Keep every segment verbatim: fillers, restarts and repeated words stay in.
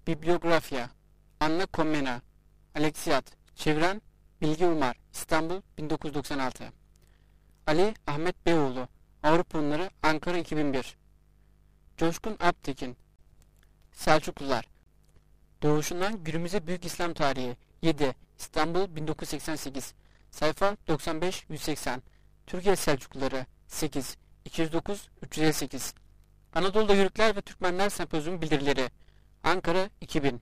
Bibliografya Anna Komnena Alexiat Çeviren Bilge Umar İstanbul bin dokuz yüz doksan altı Ali Ahmet Beyoğlu Avrupa Hunları Ankara iki bin bir Coşkun Alptekin Selçuklular Doğuşundan günümüze Büyük İslam Tarihi yedi İstanbul bin dokuz yüz seksen sekiz Sayfa doksan beş yüz seksen Türkiye Selçukluları sekiz iki yüz dokuz üç yüz elli sekiz Anadolu'da Yörükler ve Türkmenler Sempozyumu Bildirileri Ankara iki bin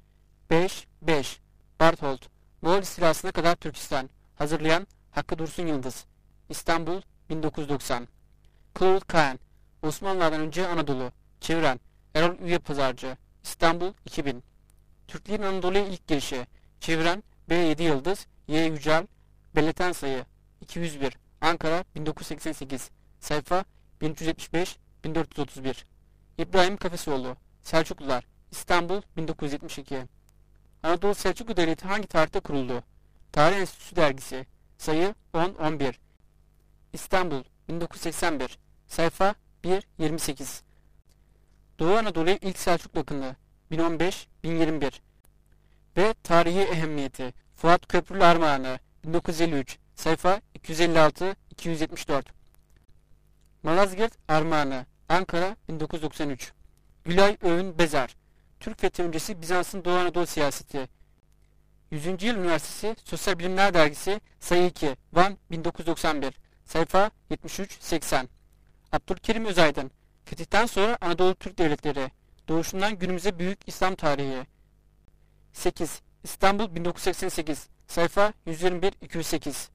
beş beş Barthold Moğol istilasına kadar Türkistan Hazırlayan Hakkı Dursun Yıldız İstanbul bin dokuz yüz doksan Claude Cahen Osmanlılardan önce Anadolu Çeviren Erol Üye Pazarcı İstanbul iki bin Türklerin Anadolu'ya ilk girişi Çeviren B yedi Yıldız Y Yücel Belleten sayı iki yüz bir Ankara bin dokuz yüz seksen sekiz Sayfa bin üç yüz yetmiş beş bin dört yüz otuz bir İbrahim Kafesoğlu Selçuklular İstanbul bin dokuz yüz yetmiş iki Anadolu Selçuklu Devleti hangi tarihte kuruldu? Tarih Enstitüsü Dergisi Sayı on on bir İstanbul bin dokuz yüz seksen bir Sayfa bir yirmi sekiz Doğu Anadolu'ya ilk Selçuklu akını bin on beş bin yirmi bir ve Tarihi Ehemmiyeti Fuat Köprülü Armağanı bin dokuz yüz elli üç Sayfa iki yüz elli altı iki yüz yetmiş dört Malazgirt Armağanı Ankara bin dokuz yüz doksan üç Gülay Öğün Bezer Türk Fethi öncesi Bizans'ın Doğu Anadolu siyaseti yüzüncü Yıl Üniversitesi Sosyal Bilimler Dergisi Sayı iki Van bin dokuz yüz doksan bir Sayfa yetmiş üç seksen Abdülkerim Özaydın Fetihten sonra Anadolu Türk Devletleri Doğuşundan günümüze Büyük İslam Tarihi sekiz İstanbul bin dokuz yüz seksen sekiz Sayfa yüz yirmi bir iki yüz sekiz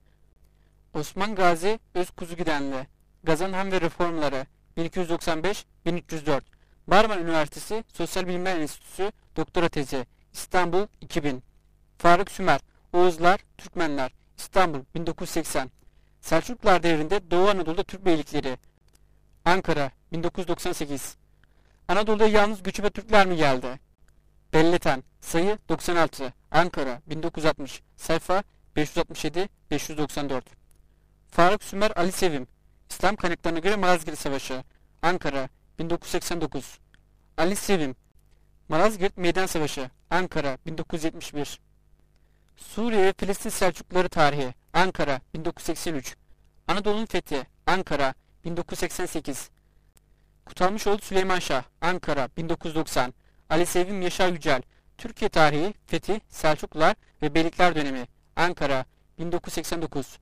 Osman Gazi Özkuzugidenli Gazanhan ve Reformları bin iki yüz doksan beş bin üç yüz dört Marmara Üniversitesi Sosyal Bilimler Enstitüsü Doktora Tezi İstanbul iki bin Faruk Sümer Oğuzlar, Türkmenler İstanbul bin dokuz yüz seksen Selçuklular devrinde Doğu Anadolu'da Türk beylikleri Ankara bin dokuz yüz doksan sekiz Anadolu'da yalnız göçebe Türkler mi geldi? Belleten Sayı doksan altı Ankara bin dokuz yüz altmış Sayfa beş yüz altmış yedi beş yüz doksan dört Faruk Sümer Ali Sevim İslam kaynaklarına göre Malazgirt Savaşı Ankara bin dokuz yüz seksen dokuz Ali Sevim Malazgirt Meydan Savaşı Ankara bin dokuz yüz yetmiş bir Suriye ve Filistin Selçukluları Tarihi Ankara bin dokuz yüz seksen üç Anadolu'nun Fethi Ankara bin dokuz yüz seksen sekiz Kutalmışoğlu Süleyman Şah Ankara bin dokuz yüz doksan Ali Sevim Yaşar Yücel Türkiye Tarihi Fethi Selçuklular ve Beylikler Dönemi Ankara bin dokuz yüz seksen dokuz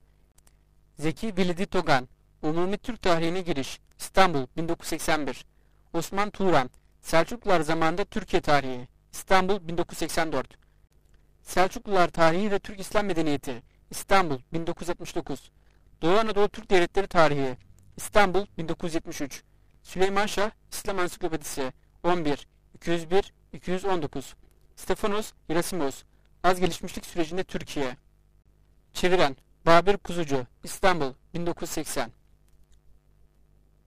Zeki Velidi Togan Umumi Türk Tarihine Giriş İstanbul bin dokuz yüz seksen bir Osman Turan Selçuklular Zamanında Türkiye Tarihi İstanbul bin dokuz yüz seksen dört Selçuklular Tarihi ve Türk İslam Medeniyeti İstanbul bin dokuz yüz altmış dokuz Doğu Anadolu Türk Devletleri Tarihi İstanbul bin dokuz yüz yetmiş üç Süleyman Şah İslam Ansiklopedisi on bir iki yüz bir iki yüz on dokuz Stefanos Gerasimos Az Gelişmişlik Sürecinde Türkiye Çeviren Babür Kuzucu İstanbul bin dokuz yüz seksen